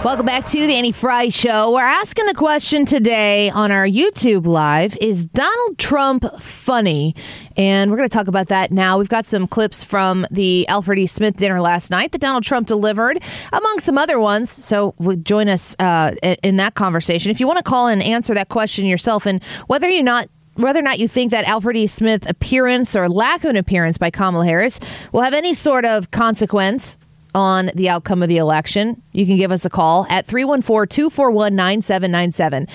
Welcome back to the Annie Fry Show. We're asking the question today on our YouTube Live, is Donald Trump funny? And we're going to talk about that now. We've got some clips from the Alfred E. Smith dinner last night that Donald Trump delivered, among some other ones. So join us in that conversation. If you want to call and answer that question yourself, and whether or not you think that Alfred E. Smith appearance or lack of an appearance by Kamala Harris will have any sort of consequence on the outcome of the election, you can give us a call at 314-241-9797.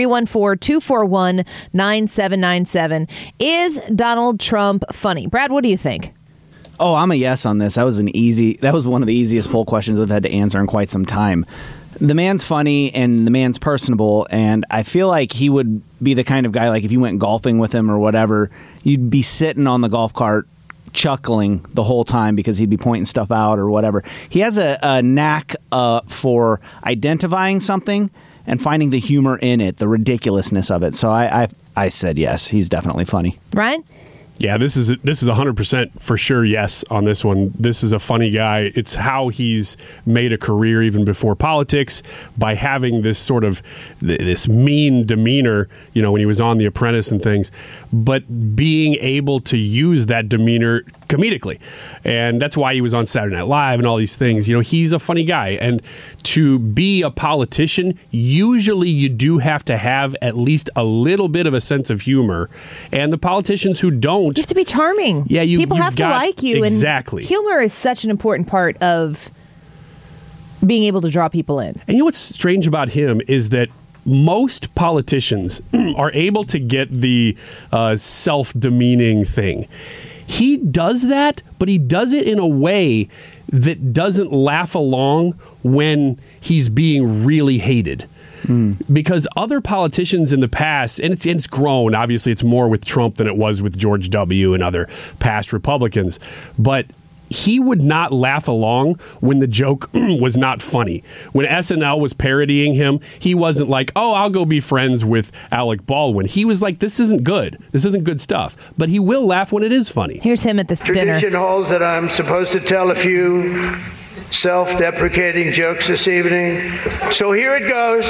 314-241-9797. Is Donald Trump funny? Brad, what do you think? Oh, I'm a yes on this. That was one of the easiest poll questions I've had to answer in quite some time. The man's funny and the man's personable, and I feel like he would be the kind of guy, like if you went golfing with him or whatever, you'd be sitting on the golf cart chuckling the whole time because he'd be pointing stuff out or whatever. He has a knack for identifying something and finding the humor in it, the ridiculousness of it. So I said yes, he's definitely funny. Ryan? Yeah, this is 100% for sure yes on this one. This is a funny guy. It's how he's made a career even before politics by having this sort of this mean demeanor, when he was on The Apprentice and things, but being able to use that demeanor comedically. And that's why he was on Saturday Night Live and all these things. He's a funny guy. And to be a politician, usually you do have to have at least a little bit of a sense of humor. And the politicians who don't, you have to be charming. Yeah, people have to like you. Exactly. And humor is such an important part of being able to draw people in. And what's strange about him is that most politicians are able to get the self-demeaning thing. He does that, but he does it in a way that doesn't laugh along when he's being really hated. Because other politicians in the past, and it's grown, obviously it's more with Trump than it was with George W. and other past Republicans, but he would not laugh along when the joke was not funny. When SNL was parodying him, he wasn't like, oh, I'll go be friends with Alec Baldwin. He was like, this isn't good. This isn't good stuff. But he will laugh when it is funny. Here's him at this dinner. Tradition holds that I'm supposed to tell a few self-deprecating jokes this evening. So here it goes.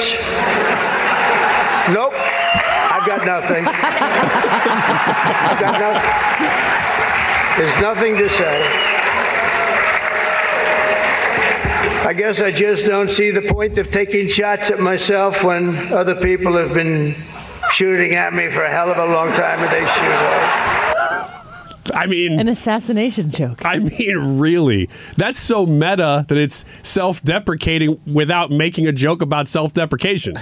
Nope. I've got nothing. I've got nothing. There's nothing to say. I guess I just don't see the point of taking shots at myself when other people have been shooting at me for a hell of a long time and they shoot at. I mean, an assassination joke. I mean, really? That's so meta that it's self-deprecating without making a joke about self-deprecation.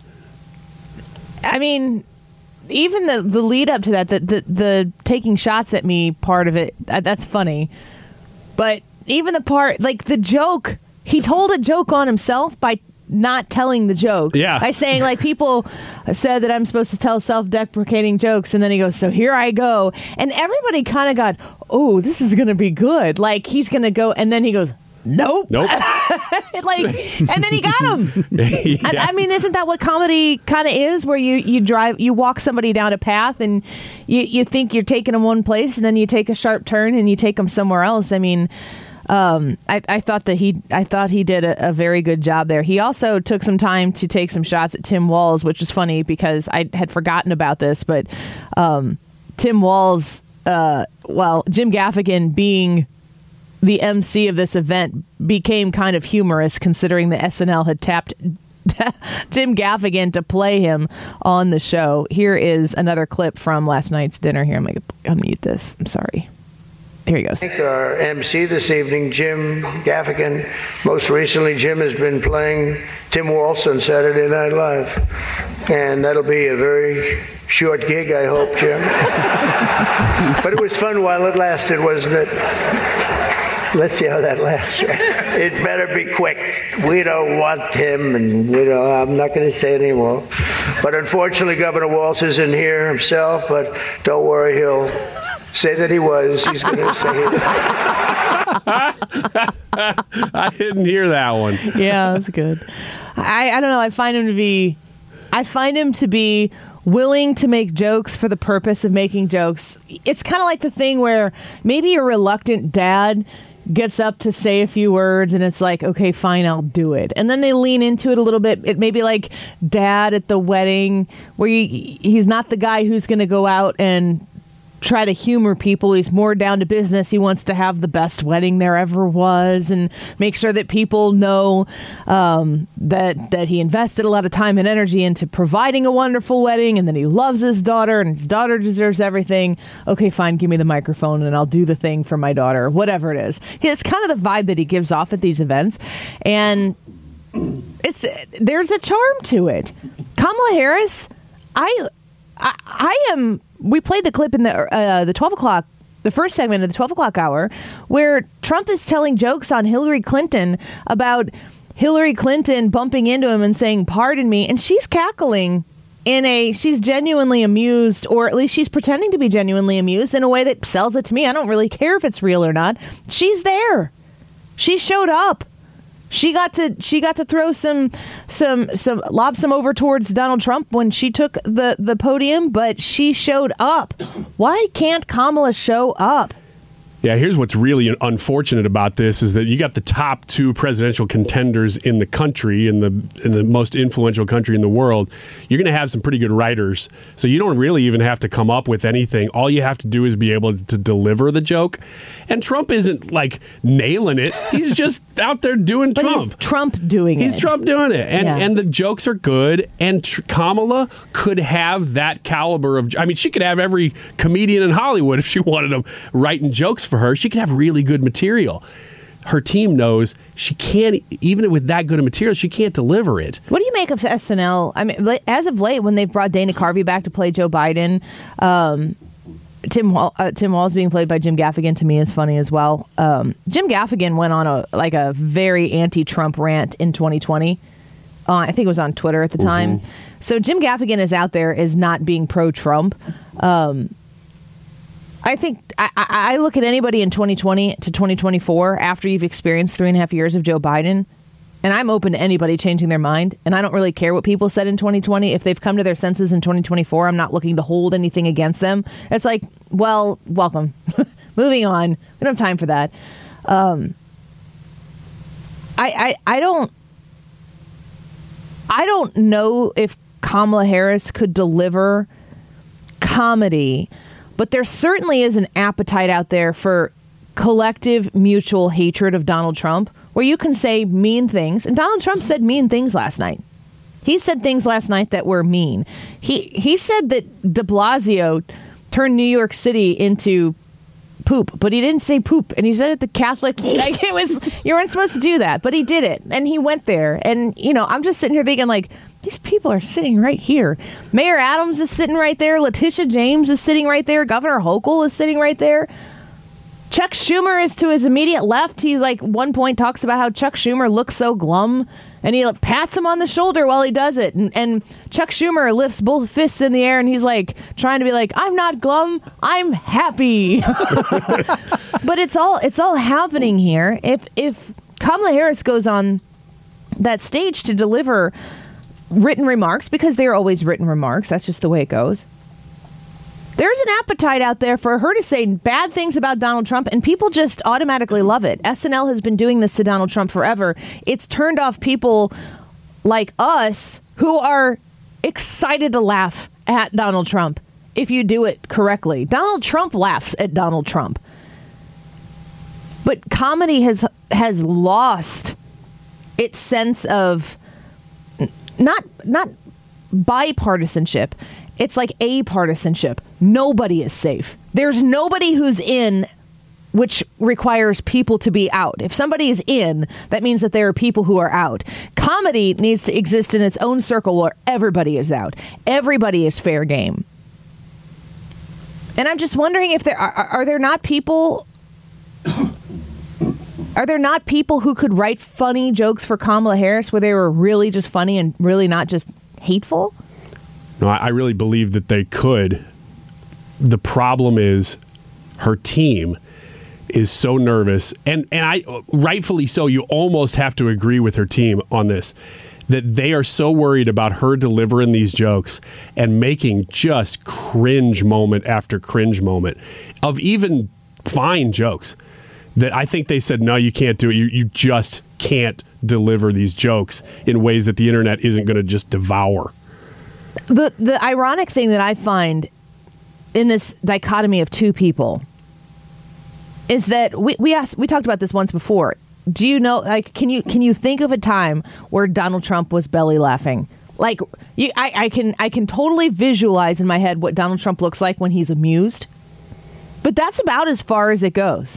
I mean, even the lead up to that, the taking shots at me part of it, that's funny. But even the part, like the joke, he told a joke on himself by not telling the joke. Yeah. By saying, like, people said that I'm supposed to tell self-deprecating jokes, and then he goes, so here I go. And everybody kind of got, oh, this is going to be good. Like, he's going to go, and then he goes, nope. And then he got him. Yeah. I mean, isn't that what comedy kind of is, where you walk somebody down a path and you think you're taking them one place, and then you take a sharp turn and you take them somewhere else. I mean, I thought he did a very good job there. He also took some time to take some shots at Tim Walz, which was funny because I had forgotten about this, but Tim Walz, Jim Gaffigan being the MC of this event became kind of humorous, considering the SNL had tapped Jim Gaffigan to play him on the show. Here is another clip from last night's dinner. Here, I'm going to unmute this. I'm sorry. Here he goes. Our MC this evening, Jim Gaffigan. Most recently, Jim has been playing Tim Walz on Saturday Night Live. And that'll be a very short gig, I hope, Jim. But it was fun while it lasted, wasn't it? Let's see how that lasts. It better be quick. We don't want him, and I'm not going to say anymore. But unfortunately, Governor Walz isn't here himself, but don't worry, he'll say that he was. He's going to say it. I didn't hear that one. Yeah, that's good. I don't know. I find him to be willing to make jokes for the purpose of making jokes. It's kind of like the thing where maybe a reluctant dad gets up to say a few words, and it's like, okay, fine, I'll do it. And then they lean into it a little bit. It may be like dad at the wedding, where he's not the guy who's going to go out and try to humor people. He's more down to business. He wants to have the best wedding there ever was and make sure that people know that he invested a lot of time and energy into providing a wonderful wedding, and then he loves his daughter and his daughter deserves everything. Okay, fine, give me the microphone and I'll do the thing for my daughter, whatever it is. It's kind of the vibe that he gives off at these events, and there's a charm to it. Kamala Harris, I am. We played the clip in the 12 o'clock, the first segment of the 12 o'clock hour, where Trump is telling jokes on Hillary Clinton about Hillary Clinton bumping into him and saying, "Pardon me," and she's cackling she's genuinely amused, or at least she's pretending to be genuinely amused in a way that sells it to me. I don't really care if it's real or not. She's there. She showed up. She got to throw lob some over towards Donald Trump when she took the podium, but she showed up. Why can't Kamala show up? Yeah, here's what's really unfortunate about this is that you got the top two presidential contenders in the country, in the most influential country in the world. You're going to have some pretty good writers, so you don't really even have to come up with anything. All you have to do is be able to deliver the joke. And Trump isn't like nailing it. He's just out there doing Trump. He's Trump doing it. He's Trump doing it. And the jokes are good. And Kamala could have that caliber of... I mean, she could have every comedian in Hollywood if she wanted them writing jokes for her. She could have really good material. Her team knows she can't, even with that good of material, she can't deliver it. What do you make of SNL? I mean, as of late, when they've brought Dana Carvey back to play Joe Biden, Tim Walz being played by Jim Gaffigan to me is funny as well. Jim Gaffigan went on a very anti-Trump rant in 2020. I think it was on Twitter at the time. So Jim Gaffigan is out there as not being pro-Trump. I think I look at anybody in 2020 to 2024 after you've experienced 3.5 years of Joe Biden, and I'm open to anybody changing their mind. And I don't really care what people said in 2020. If they've come to their senses in 2024, I'm not looking to hold anything against them. It's like, well, welcome. Moving on. We don't have time for that. I don't know if Kamala Harris could deliver comedy, but there certainly is an appetite out there for collective mutual hatred of Donald Trump, where you can say mean things. And Donald Trump said mean things last night. He said things last night that were mean. He said that de Blasio turned New York City into poop, but he didn't say poop. And he said it the Catholic, like it was, you weren't supposed to do that, but he did it. And he went there. And, I'm just sitting here thinking, like, these people are sitting right here. Mayor Adams is sitting right there. Letitia James is sitting right there. Governor Hochul is sitting right there. Chuck Schumer is to his immediate left. He's like, one point talks about how Chuck Schumer looks so glum, and he pats him on the shoulder while he does it. And Chuck Schumer lifts both fists in the air, and he's like trying to be like, I'm not glum, I'm happy. But it's all happening here. If Kamala Harris goes on that stage to deliver written remarks, because they're always written remarks, that's just the way it goes, there's an appetite out there for her to say bad things about Donald Trump, and people just automatically love it. SNL has been doing this to Donald Trump forever. It's turned off people like us who are excited to laugh at Donald Trump if you do it correctly. Donald Trump laughs at Donald Trump. But comedy has lost its sense of not bipartisanship. It's like a-partisanship. Nobody is safe. There's nobody who's in, which requires people to be out. If somebody is in, that means that there are people who are out. Comedy needs to exist in its own circle where everybody is out. Everybody is fair game. And I'm just wondering if are there not people... Are there not people who could write funny jokes for Kamala Harris where they were really just funny and really not just hateful? No, I really believe that they could. The problem is her team is so nervous, and I rightfully so. You almost have to agree with her team on this, that they are so worried about her delivering these jokes and making just cringe moment after cringe moment of even fine jokes. that I think they said, no, you can't do it. You just can't deliver these jokes in ways that the internet isn't going to just devour. The ironic thing that I find in this dichotomy of two people is that we talked about this once before. Do you know, like, can you think of a time where Donald Trump was belly laughing? Like, I can totally visualize in my head what Donald Trump looks like when he's amused, but that's about as far as it goes.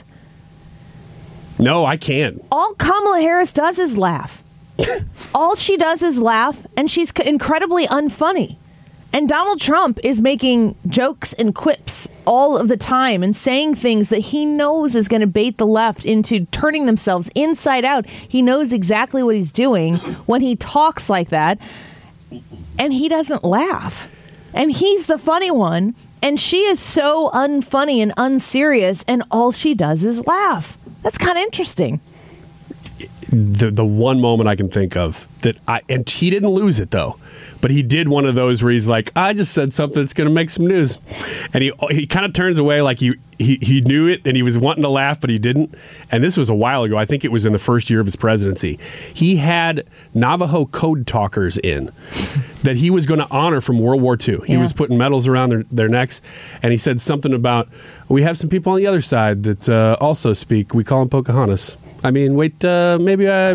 No, I can't. All Kamala Harris does is laugh. All she does is laugh, and she's incredibly unfunny. And Donald Trump is making jokes and quips all of the time and saying things that he knows is going to bait the left into turning themselves inside out. He knows exactly what he's doing when he talks like that, and he doesn't laugh. And he's the funny one, and she is so unfunny and unserious, and all she does is laugh. That's kind of interesting. The one moment I can think of and he didn't lose it though, but he did one of those where he's like, I just said something that's going to make some news, and he kind of turns away like he knew it and he was wanting to laugh, but he didn't. And this was a while ago. I think it was in the first year of his presidency. He had Navajo code talkers in that he was going to honor from World War II. He was putting medals around their necks, and he said something about, we have some people on the other side that also speak. We call them Pocahontas. I mean, wait, maybe I...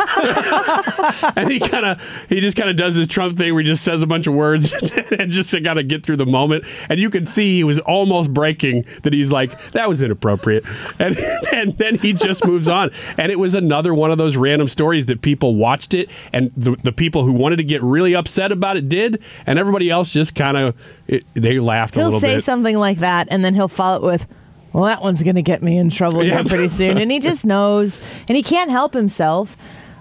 And he just kind of does this Trump thing where he just says a bunch of words and just to kind of get through the moment. And you could see he was almost breaking, that he's like, that was inappropriate. And then he just moves on. And it was another one of those random stories that people watched it, and the people who wanted to get really upset about it did, and everybody else just kind of, they laughed a little bit. He'll say something like that, and then he'll follow it with, well, that one's going to get me in trouble here pretty soon. And he just knows, and he can't help himself.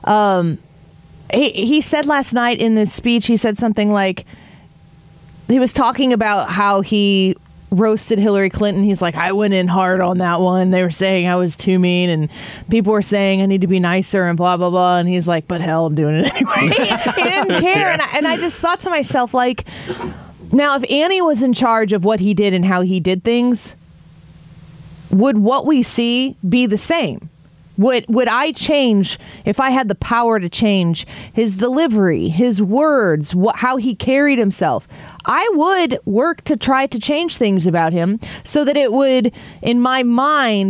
He said last night in his speech, he said something like, he was talking about how he roasted Hillary Clinton. He's like, I went in hard on that one. They were saying I was too mean, and people were saying I need to be nicer and blah, blah, blah. And he's like, but hell, I'm doing it anyway. He didn't care. Yeah. And I just thought to myself, like, now if Annie was in charge of what he did and how he did things, would what we see be the same? Would I change, if I had the power to change his delivery, his words, how he carried himself? I would work to try to change things about him so that it would, in my mind,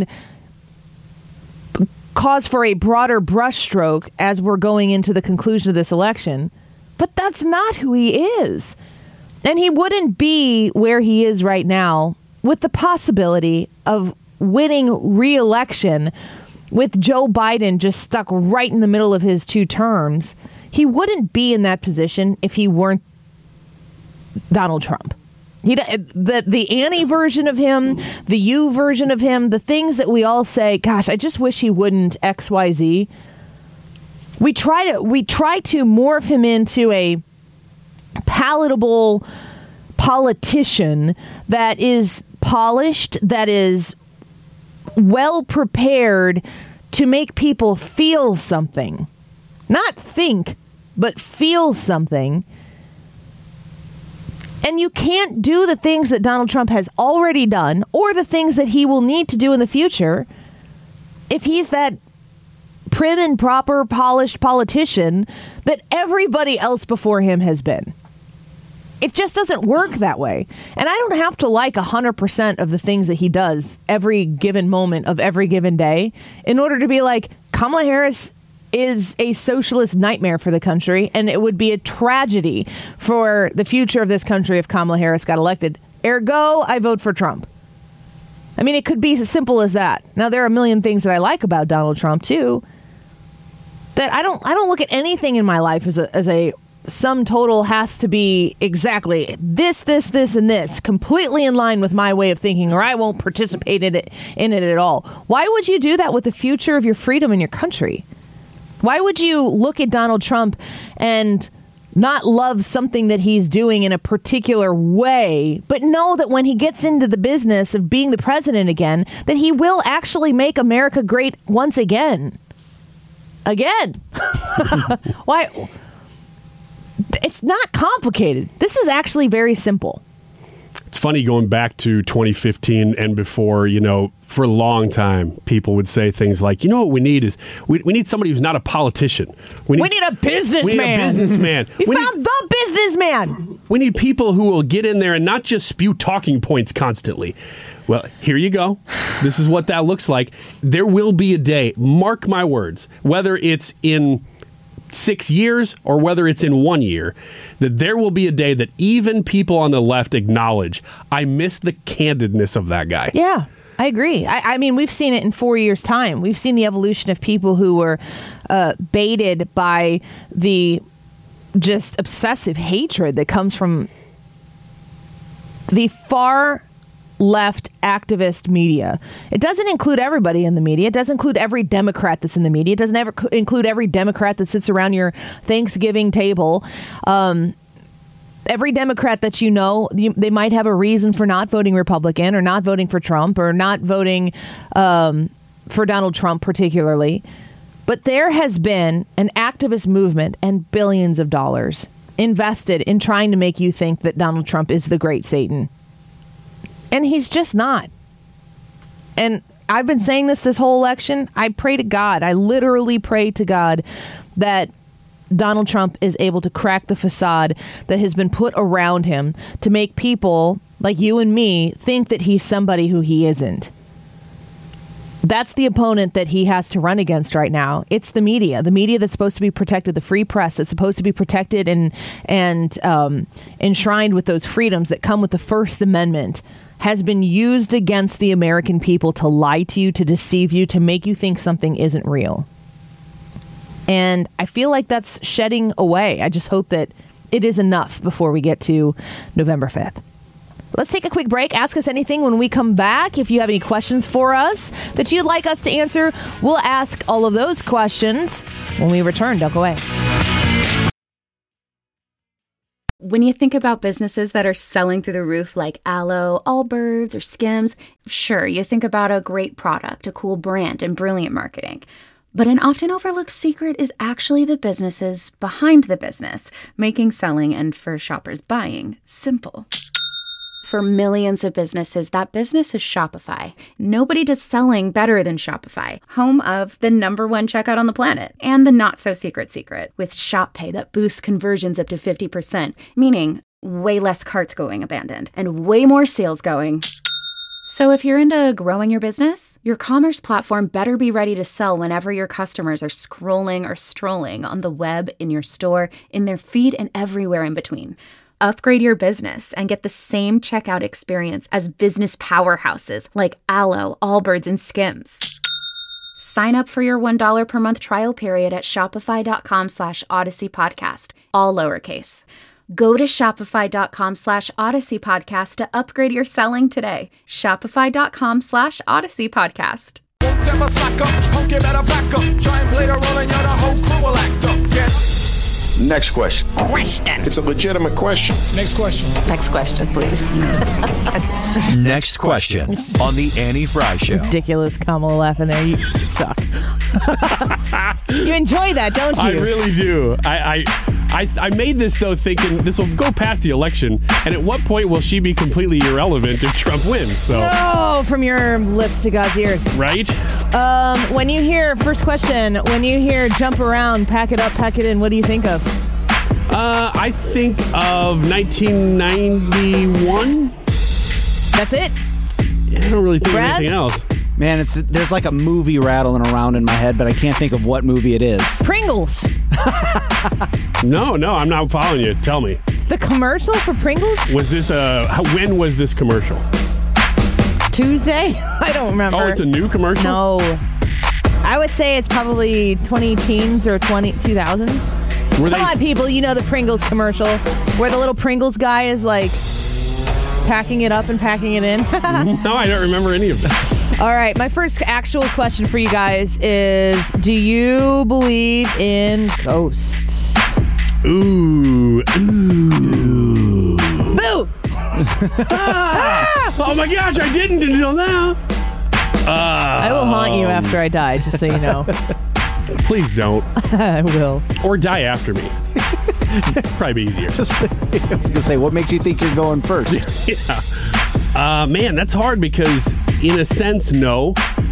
cause for a broader brushstroke as we're going into the conclusion of this election. But that's not who he is. And he wouldn't be where he is right now with the possibility of winning re-election with Joe Biden just stuck right in the middle of his two terms. He wouldn't be in that position if he weren't Donald Trump. The Annie version of him, the you version of him, the things that we all say, gosh, I just wish he wouldn't XYZ. We try to morph him into a palatable politician that is polished, that is well prepared to make people feel something. Not think, but feel something. And you can't do the things that Donald Trump has already done or the things that he will need to do in the future if he's that prim and proper, polished politician that everybody else before him has been. It just doesn't work that way. And I don't have to like 100% of the things that he does every given moment of every given day in order to be like, Kamala Harris is a socialist nightmare for the country, and it would be a tragedy for the future of this country if Kamala Harris got elected. Ergo, I vote for Trump. I mean, it could be as simple as that. Now, there are a million things that I like about Donald Trump, too, that I don't look at anything in my life as a sum total has to be exactly this, and this, completely in line with my way of thinking, or I won't participate in it at all. Why would you do that with the future of your freedom in your country? Why would you look at Donald Trump and not love something that he's doing in a particular way, but know that when he gets into the business of being the president again, that he will actually make America great once again? Again. Why? It's not complicated. This is actually very simple. It's funny going back to 2015 and before, for a long time, people would say things like, what we need is, we need somebody who's not a politician. We need a businessman. We need a businessman. The businessman. We need people who will get in there and not just spew talking points constantly. Well, here you go. This is what that looks like. There will be a day, mark my words, whether it's in 6 years or whether it's in 1 year, that there will be a day that even people on the left acknowledge, I miss the candidness of that guy. Yeah, I agree. I mean, we've seen it in 4 years' time. We've seen the evolution of people who were baited by the just obsessive hatred that comes from the far left activist media. It doesn't include everybody in the media. It doesn't include every Democrat that's in the media. It doesn't ever include every Democrat that sits around your Thanksgiving table. Every Democrat that they might have a reason for not voting Republican or not voting for Trump or not voting for Donald Trump particularly. But there has been an activist movement and billions of dollars invested in trying to make you think that Donald Trump is the great Satan. And he's just not. And I've been saying this whole election. I pray to God. I literally pray to God that Donald Trump is able to crack the facade that has been put around him to make people like you and me think that he's somebody who he isn't. That's the opponent that he has to run against right now. It's the media that's supposed to be protected, the free press that's supposed to be protected and enshrined with those freedoms that come with the First Amendment, has been used against the American people to lie to you, to deceive you, to make you think something isn't real. And I feel like that's shedding away. I just hope that it is enough before we get to November 5th. Let's take a quick break. Ask us anything when we come back. If you have any questions for us that you'd like us to answer, we'll ask all of those questions when we return. Don't go away. When you think about businesses that are selling through the roof like Aloe, Allbirds, or Skims, sure, you think about a great product, a cool brand, and brilliant marketing. But an often overlooked secret is actually the businesses behind the business, making selling and, for shoppers, buying simple. For millions of businesses, that business is Shopify. Nobody does selling better than Shopify, home of the #1 checkout on the planet, and the not-so-secret secret, with Shop Pay that boosts conversions up to 50%, meaning way less carts going abandoned, and way more sales going. So if you're into growing your business, your commerce platform better be ready to sell whenever your customers are scrolling or strolling on the web, in your store, in their feed, and everywhere in between. Upgrade your business and get the same checkout experience as business powerhouses like Aloe, Allbirds, and Skims. Sign up for your $1 per month trial period at shopify.com/Odyssey Podcast, all lowercase. Go to shopify.com/Odyssey Podcast to upgrade your selling today. Shopify.com/Odyssey Podcast. Next question. It's a legitimate question. Next question. Next question, please. Next question on the Annie Frey Show. Ridiculous Kamala laughing there. You suck. You enjoy that, don't you? I really do. I made this, though, thinking this will go past the election, and at what point will she be completely irrelevant if Trump wins? So, no, from your lips to God's ears. Right? When you hear, first question, when you hear jump around, pack it up, pack it in, what do you think of? I think of 1991. That's it? Yeah, I don't really think Brad? of anything else. Man, there's like a movie rattling around in my head, but I can't think of what movie it is. Pringles. No, I'm not following you. Tell me. The commercial for Pringles? Was this when was this commercial? Tuesday? I don't remember. Oh, it's a new commercial? No. I would say it's probably 2010s or 2000s. Come on, people. You know the Pringles commercial where the little Pringles guy is like packing it up and packing it in? No, I don't remember any of this. All right. My first actual question for you guys is, do you believe in ghosts? Ooh. Boo! Oh my gosh, I didn't until now. I will haunt you after I die, just so you know. Please don't. I will. Or die after me. Probably be easier. I was going to say, what makes you think you're going first? Yeah. Man, that's hard because, in a sense, no.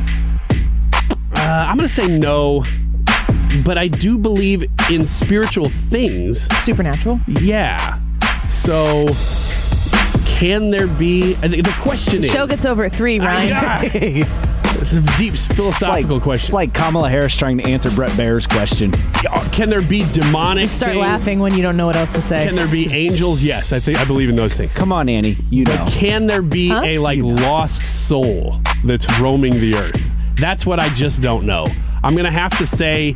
I'm going to say no, but I do believe in spiritual things. Supernatural? Yeah. So, can there be... The question is... Show gets over at 3, Ryan. This is a deep philosophical question. It's like Kamala Harris trying to answer Brett Baer's question. Can there be demonic Just start things? laughing when you don't know what else to say. Can there be angels? Yes, I believe in those things. Come on, Annie. You know. But can there be a lost soul that's roaming the earth? That's what I just don't know. I'm going to have to say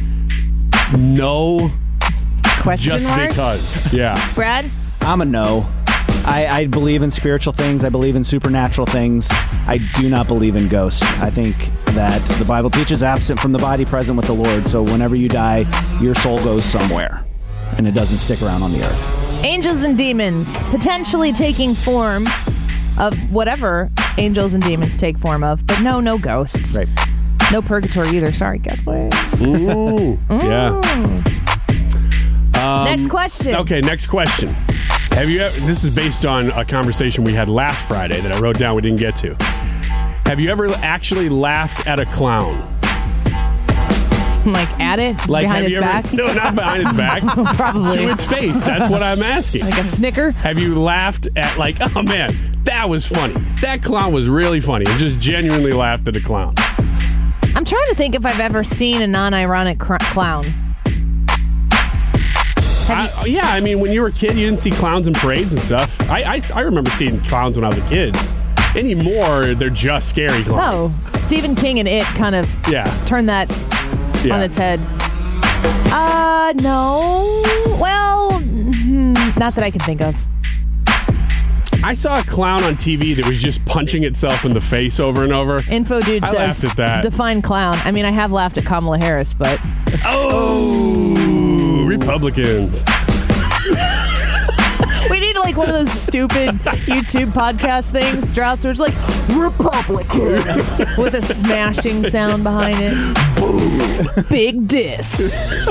no. Question just mark? because. Yeah. Brad? I'm a no. I believe in spiritual things. I believe in supernatural things. I do not believe in ghosts. I think that the Bible teaches absent from the body, present with the Lord. So whenever you die, your soul goes somewhere, and it doesn't stick around on the earth. Angels and demons potentially taking form of whatever angels and demons take form of, but no ghosts. Right. No purgatory either. Sorry, Kathleen. Ooh. Yeah. Next question. Okay, next question. Have you ever, this is based on a conversation we had last Friday that I wrote down we didn't get to. Have you ever actually laughed at a clown? Like at it? Like, behind have its you ever, back? No, not behind its back. Probably. To its face. That's what I'm asking. Like a snicker? Have you laughed at, like, oh man, that was funny. That clown was really funny. And just genuinely laughed at a clown. I'm trying to think if I've ever seen a non-ironic clown. I mean, when you were a kid, you didn't see clowns in parades and stuff. I remember seeing clowns when I was a kid. Anymore, they're just scary clowns. No. Stephen King and It kind of turned that on its head. No. Well, not that I can think of. I saw a clown on TV that was just punching itself in the face over and over. Info Dude I says, laughed at that. Define clown. I mean, I have laughed at Kamala Harris, but... Oh, Republicans. We need like one of those stupid YouTube podcast things drops where it's like, Republicans, with a smashing sound behind it. Boom. Big diss.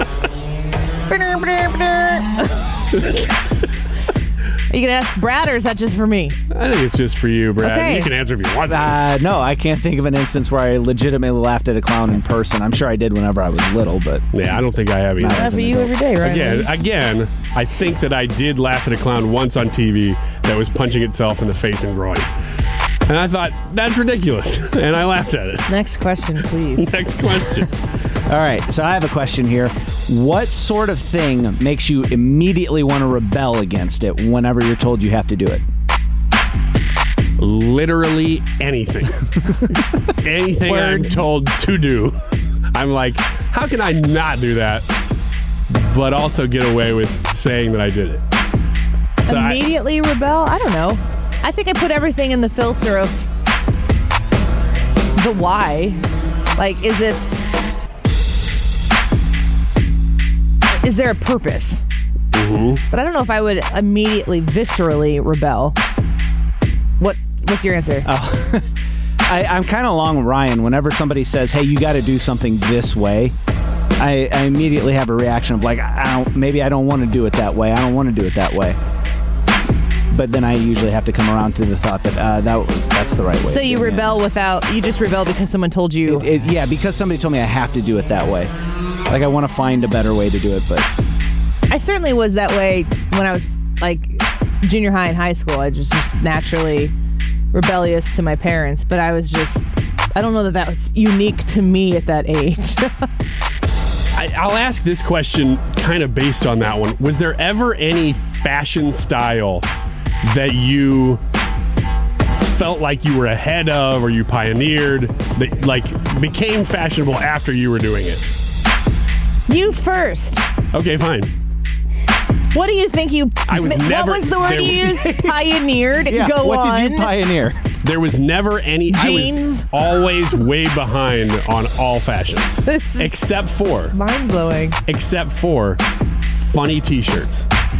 Are you going to ask Brad, or is that just for me? I think it's just for you, Brad. Okay. You can answer if you want to. No, I can't think of an instance where I legitimately laughed at a clown in person. I'm sure I did whenever I was little, but... Yeah, I don't think I have either. Not for you every day, right? Again, I think that I did laugh at a clown once on TV that was punching itself in the face and groin. And I thought, that's ridiculous. And I laughed at it. Next question, please. Next question. All right, so I have a question here. What sort of thing makes you immediately want to rebel against it whenever you're told you have to do it? Literally anything. Anything Words. I'm told to do. I'm like, how can I not do that, but also get away with saying that I did it? So Immediately rebel? I don't know. I think I put everything in the filter of the why. Like, is there a purpose? Mm-hmm. But I don't know if I would immediately, viscerally rebel. What's your answer? Oh, I'm kind of along with Ryan. Whenever somebody says, hey, you got to do something this way, I immediately have a reaction of like, maybe I don't want to do it that way. I don't want to do it that way. But then I usually have to come around to the thought that that's the right way. So you rebel you just rebel because someone told you. Yeah, because somebody told me I have to do it that way. Like I want to find a better way to do it, but I certainly was that way when I was like junior high and high school. I was just naturally rebellious to my parents, but I don't know that was unique to me at that age. I'll ask this question kind of based on that one. Was there ever any fashion style that you felt like you were ahead of or you pioneered that like became fashionable after you were doing it? You first. Okay, fine. What do you think you... I was never... What was the word you used? Pioneered? yeah, Go what on. did you pioneer? There was never any... Jeans? I was always way behind on all fashion. This is except for... mind-blowing. Except for funny t-shirts.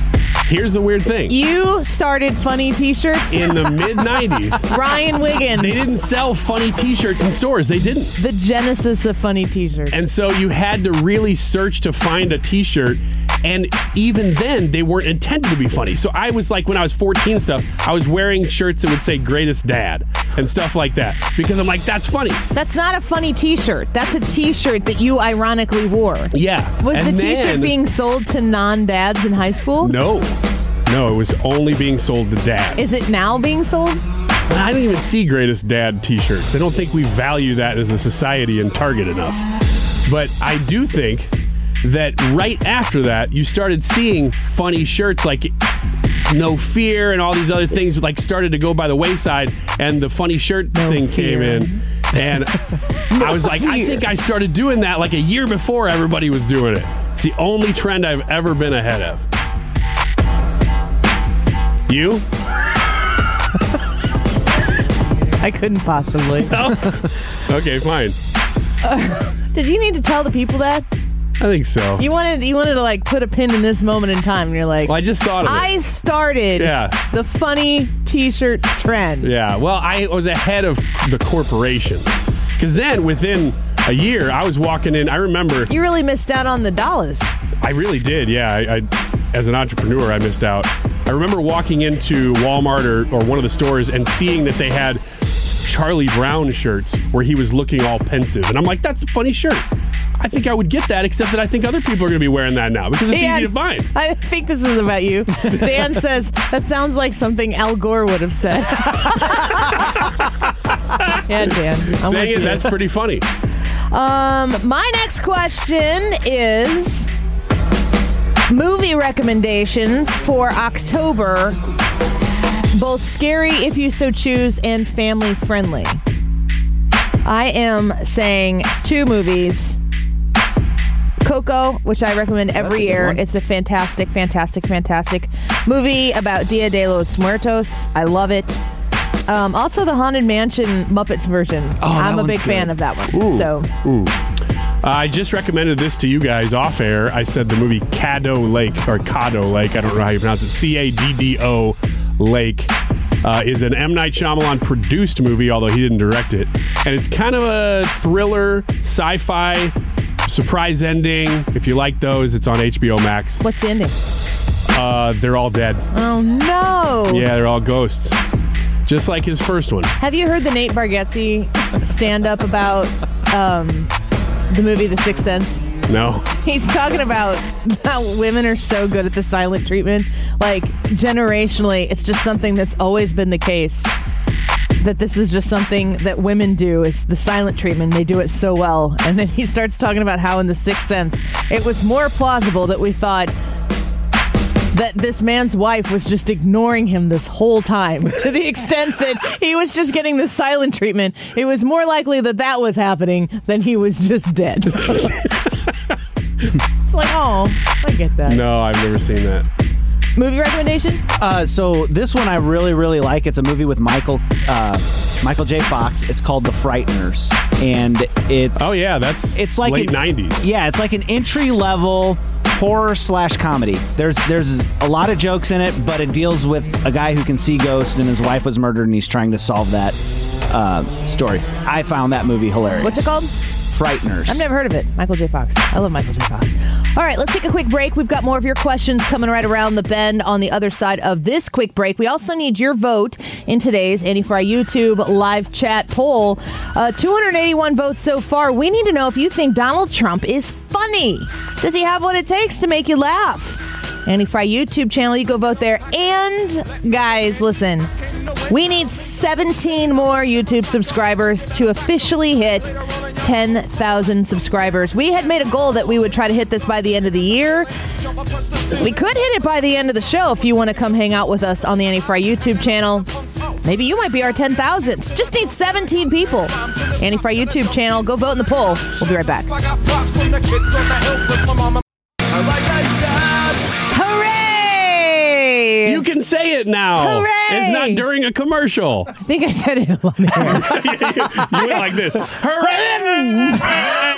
Here's the weird thing. You started funny T-shirts In the mid-90s, Ryan Wiggins. they didn't sell funny T-shirts in stores. They didn't. The genesis of funny T-shirts. And so you had to really search to find a T-shirt. And even then, they weren't intended to be funny. So I was like, when I was 14 stuff, I was wearing shirts that would say Greatest Dad and stuff like that. Because I'm like, that's funny. That's not a funny T-shirt. That's a T-shirt that you ironically wore. Yeah. Was And the T-shirt then- being sold to non-dads in high school? No, it was only being sold to dads. Is it now being sold? I didn't even see Greatest Dad T-shirts. I don't think we value that as a society in Target enough. But I do think that right after that, you started seeing funny shirts like No Fear and all these other things like started to go by the wayside, and the funny shirt thing came in. And I was like, I think I started doing that like a year before everybody was doing it. It's the only trend I've ever been ahead of. You? I couldn't possibly. No? Okay, fine. Did you need to tell the people that? I think so. You wanted to like put a pin in this moment in time, and you're like, Well, I just thought of it. I started the funny T-shirt trend. Yeah, well, I was ahead of the corporations. Because then, within a year, I was walking in. I remember. You really missed out on the dollars. I really did, yeah. I as an entrepreneur, I missed out. I remember walking into Walmart or one of the stores and seeing that they had Charlie Brown shirts where he was looking all pensive. And I'm like, that's a funny shirt. I think I would get that, except that I think other people are going to be wearing that now because it's Dan, easy to find. I think this is about you. Dan says, that sounds like something Al Gore would have said. Yeah, Dan. I'm Dang with it, you. that's pretty funny. My next question is movie recommendations for October, both scary if you so choose and family friendly. I am saying 2 movies. Coco, which I recommend every year. It's a fantastic, fantastic, fantastic movie about Dia de los Muertos. I love it. Also, the Haunted Mansion Muppets version. I'm a big fan of that one. Ooh. So, I just recommended this to you guys off air. I said the movie Caddo Lake, or Caddo Lake, I don't know how you pronounce it, Caddo Lake, is an M. Night Shyamalan produced movie, although he didn't direct it. And it's kind of a thriller, sci-fi, surprise ending. If you like those, it's on HBO Max. what's the ending? They're all dead. Oh, no. Yeah, they're all ghosts. Just like his first one. Have you heard the Nate Bargatze stand-up about the movie The Sixth Sense? No. He's talking about how women are so good at the silent treatment. Like, generationally, it's just something that's always been the case. That this is just something that women do, is the silent treatment. They do it so well. And then he starts talking about how in The Sixth Sense, it was more plausible that we thought that this man's wife was just ignoring him this whole time, to the extent that he was just getting the silent treatment. It was more likely that that was happening than he was just dead. It's like, oh, I get that. No, I've never seen that. Movie recommendation? So this one I really, really like. It's a movie with Michael J. Fox. It's called The Frighteners, and it's it's like late 90s. Yeah, it's like an entry level horror/comedy. There's a lot of jokes in it, but it deals with a guy who can see ghosts, and his wife was murdered, and he's trying to solve that story. I found that movie hilarious. What's it called? Frighteners. I've never heard of it. Michael J. Fox. I love Michael J. Fox. All right, let's take a quick break. We've got more of your questions coming right around the bend on the other side of this quick break. We also need your vote in today's Andy Fry YouTube live chat poll. 281 votes so far. We need to know if you think Donald Trump is funny. Does he have what it takes to make you laugh? Andy Fry YouTube channel, you go vote there. And guys, listen, we need 17 more YouTube subscribers to officially hit 10,000 subscribers. We had made a goal that we would try to hit this by the end of the year. We could hit it by the end of the show if you want to come hang out with us on the Andy Fry YouTube channel. Maybe you might be our 10,000th. Just need 17 people. Andy Fry YouTube channel, go vote in the poll. We'll be right back. Hooray! You can say it now. Hooray! It's not during a commercial. I think I said it on there. You went like this.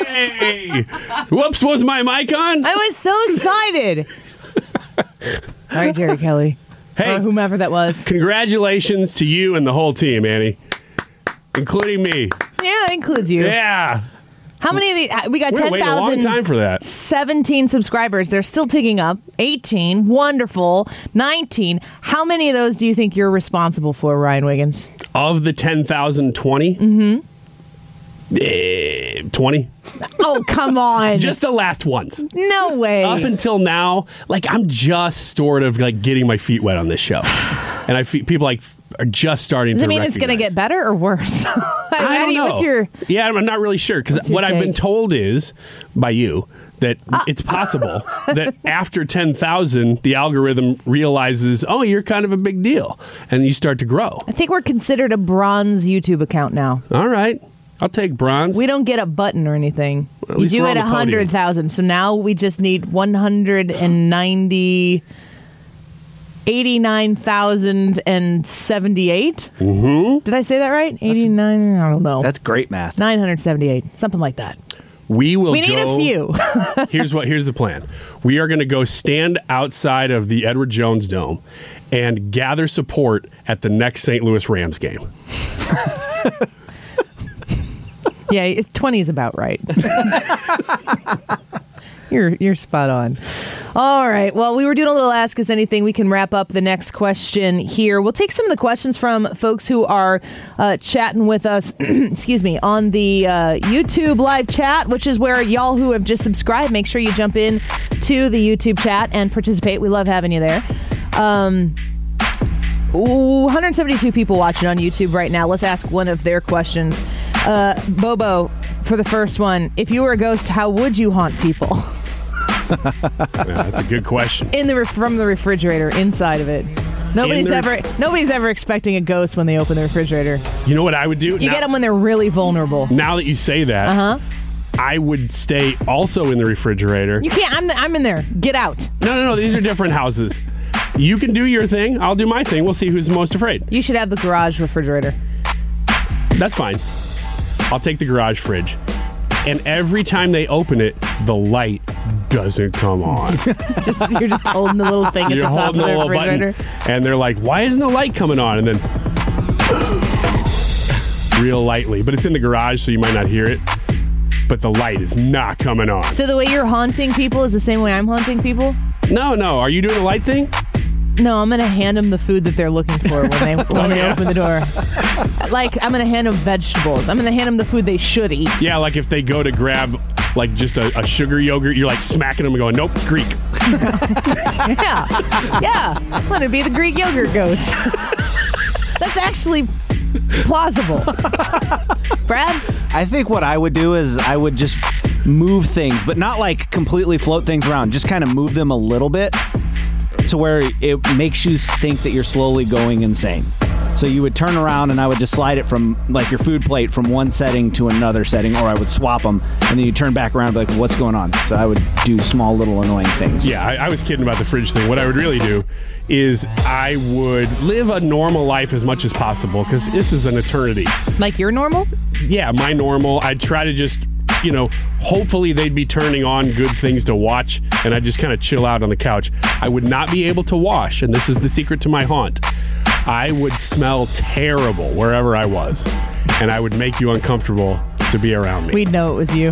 Hooray! Whoops, was my mic on? I was so excited. right, Jerry Kelly. Hey, or whomever that was. Congratulations to you and the whole team, Annie, including me. Yeah, that includes you. Yeah. How many of these? We got We're waiting a long time for that. 17 subscribers. They're still ticking up. 18. Wonderful. 19. How many of those do you think you're responsible for, Ryan Wiggins? Of the 10,020? Mm-hmm. 20. Oh, come on. Just the last ones. No way. Up until now, like, I'm just sort of like getting my feet wet on this show. And I feel people like are just starting to Does it mean recognize. it's going to get better or worse? I don't know. What's your... Yeah, I'm not really sure. Because what I've been told is, by you, that it's possible that after 10,000, the algorithm realizes, oh, you're kind of a big deal. And you start to grow. I think we're considered a bronze YouTube account now. All right. I'll take bronze. We don't get a button or anything. At You least do we're at on the podium. 100,000. So now we just need 89,078. Mm-hmm. Did I say that right? 89? I don't know. That's great math. 978. Something like that. We need a few. Here's the plan. We are going to go stand outside of the Edward Jones Dome and gather support at the next St. Louis Rams game. Yeah, it's 20 is about right. You're spot on. All right. Well, we were doing a little Ask Us Anything. We can wrap up the next question here. We'll take some of the questions from folks who are chatting with us, excuse me, on the YouTube live chat, which is where y'all who have just subscribed, make sure you jump in to the YouTube chat and participate. We love having you there. 172 people watching on YouTube right now. Let's ask one of their questions. Bobo, for the first one, if you were a ghost, how would you haunt people? Yeah, that's a good question. From the refrigerator, inside of it. Nobody's ever expecting a ghost when they open the refrigerator. You know what I would do? You get them when they're really vulnerable. Now that you say that, I would stay also in the refrigerator. You can't. I'm in there. Get out. No. These are different houses. You can do your thing. I'll do my thing. We'll see who's most afraid. You should have the garage refrigerator. That's fine. I'll take the garage fridge. And every time they open it, the light doesn't come on. You're just holding the little thing at the top of the refrigerator. Button, and they're like, why isn't the light coming on? And then real lightly. But it's in the garage, so you might not hear it. But the light is not coming on. So the way you're haunting people is the same way I'm haunting people? No. Are you doing the light thing? No, I'm going to hand them the food that they're looking for when they open the door. Like, I'm going to hand them vegetables. I'm going to hand them the food they should eat. Yeah, like if they go to grab like just a sugar yogurt, you're like smacking them and going, nope, Greek. Yeah. I'm going to be the Greek yogurt ghost. That's actually plausible. Brad? I think what I would do is I would just move things, but not like completely float things around. Just kind of move them a little bit to where it makes you think that you're slowly going insane. So you would turn around and I would just slide it from like your food plate from one setting to another setting, or I would swap them and then you turn back around and be like, what's going on? So I would do small little annoying things. Yeah, I was kidding about the fridge thing. What I would really do is I would live a normal life as much as possible because this is an eternity. Like your normal? Yeah, my normal. I'd try to just, hopefully they'd be turning on good things to watch and I'd just kind of chill out on the couch. I would not be able to wash, and this is the secret to my haunt. I would smell terrible wherever I was, and I would make you uncomfortable to be around me. We'd know it was you.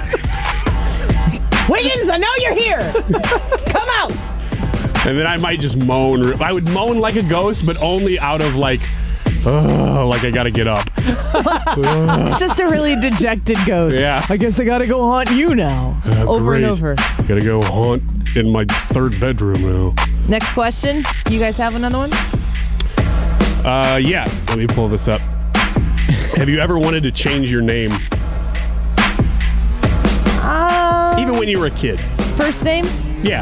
Wiggins, I know you're here. Come out. And then I might just moan. I would moan like a ghost, but only out of like I gotta get up. Just a really dejected ghost. Yeah. I guess I gotta go haunt you now. Over great. and over. Gotta go haunt in my third bedroom now. Next question. You guys have another one? Yeah. Let me pull this up. Have you ever wanted to change your name? Even when you were a kid? First name? Yeah.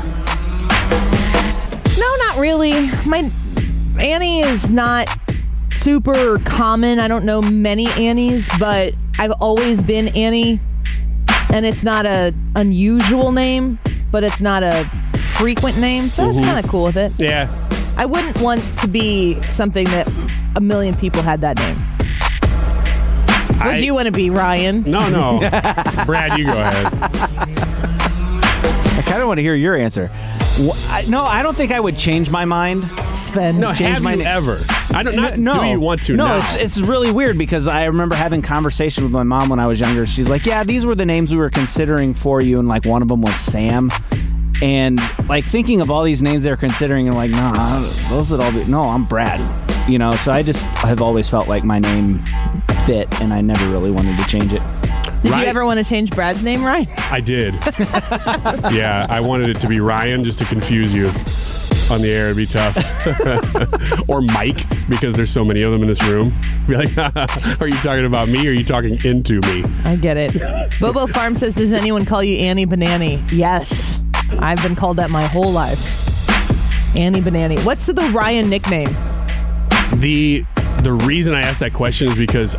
No, not really. My Annie is not super common. I don't know many Annies, but I've always been Annie, and it's not a unusual name, but it's not a frequent name, so that's kind of cool with it. Yeah. I wouldn't want to be something that a million people had that name. Would you want to be, Ryan? No. Brad, you go ahead. I kind of want to hear your answer. No, I don't think I would change my mind. Sven. No, Change have my you name. ever? I don't know. No, Do you want to? No, now? it's really weird because I remember having conversation with my mom when I was younger. She's like, "Yeah, these were the names we were considering for you," and like one of them was Sam. And like thinking of all these names they're considering, and like, nah, those would all be. No, I'm Brad. You know, so I just have always felt like my name fit, and I never really wanted to change it. Did Ryan- you ever want to change Brad's name, Ryan? I did. Yeah, I wanted it to be Ryan just to confuse you. On the air, it'd be tough. Or Mike, because there's so many of them in this room. Be like, are you talking about me or are you talking into me? I get it. Bobo Farm says, does anyone call you Annie Banani? Yes. I've been called that my whole life. Annie Banani. What's the Ryan nickname? The reason I asked that question is because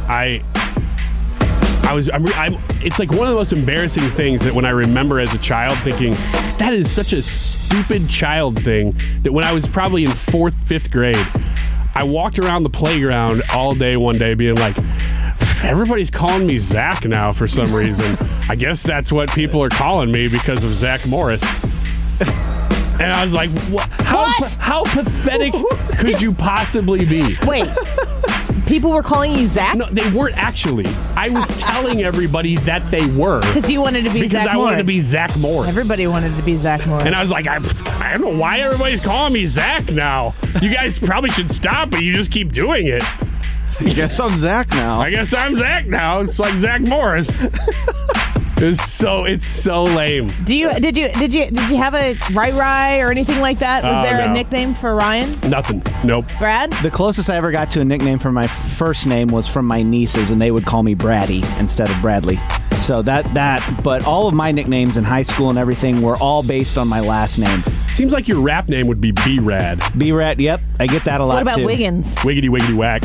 it's like one of the most embarrassing things that when I remember as a child thinking, that is such a stupid child thing, that when I was probably in 4th, 5th grade, I walked around the playground all day one day being like, everybody's calling me Zach now for some reason. I guess that's what people are calling me because of Zach Morris. And I was like, what? How pathetic could you possibly be? Wait. People were calling you Zach? No, they weren't actually. I was telling everybody that they were. Because you wanted to be Zach Morris. Because I wanted to be Zach Morris. Everybody wanted to be Zach Morris. And I was like, I don't know why everybody's calling me Zach now. You guys probably should stop, but you just keep doing it. I guess I'm Zach now. I guess I'm Zach now. It's like Zach Morris. It's so lame. Did you have a Rai or anything like that? Was there a nickname for Ryan? Nothing. Nope. Brad? The closest I ever got to a nickname for my first name was from my nieces, and they would call me Braddy instead of Bradley. So but all of my nicknames in high school and everything were all based on my last name. Seems like your rap name would be B-Rad. B-Rad, yep. I get that a lot, What about too. Wiggins? Wiggity wiggity whack.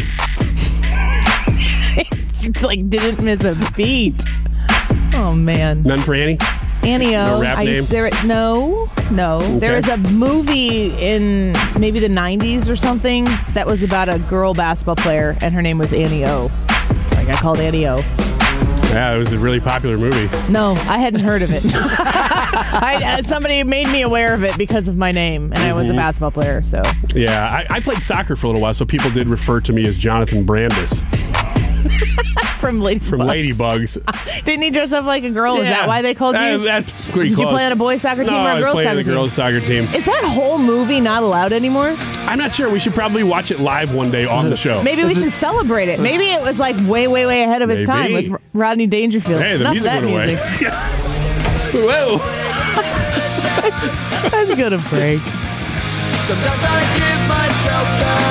It's like didn't miss a beat. Oh, man. None for Annie? Annie-O. No rap name? No. Okay. There was a movie in maybe the 90s or something that was about a girl basketball player, and her name was Annie-O. Like, I called Annie-O. Yeah, it was a really popular movie. No, I hadn't heard of it. Somebody made me aware of it because of my name, and I was a basketball player, so. Yeah, I played soccer for a little while, so people did refer to me as Jonathan Brandis. From Ladybugs. Didn't he dress up like a girl? Is that why they called you? That's pretty Did close. you play on a boys soccer team or a girls soccer team? I was playing on the girls soccer team. Is that whole movie not allowed anymore? I'm not sure. We should probably watch it live one day on the show. Maybe we should celebrate it. Maybe it was like way ahead of its time with Rodney Dangerfield. Hey, the Enough music of that went away. music. Whoa. Let's go to break. Sometimes I give myself the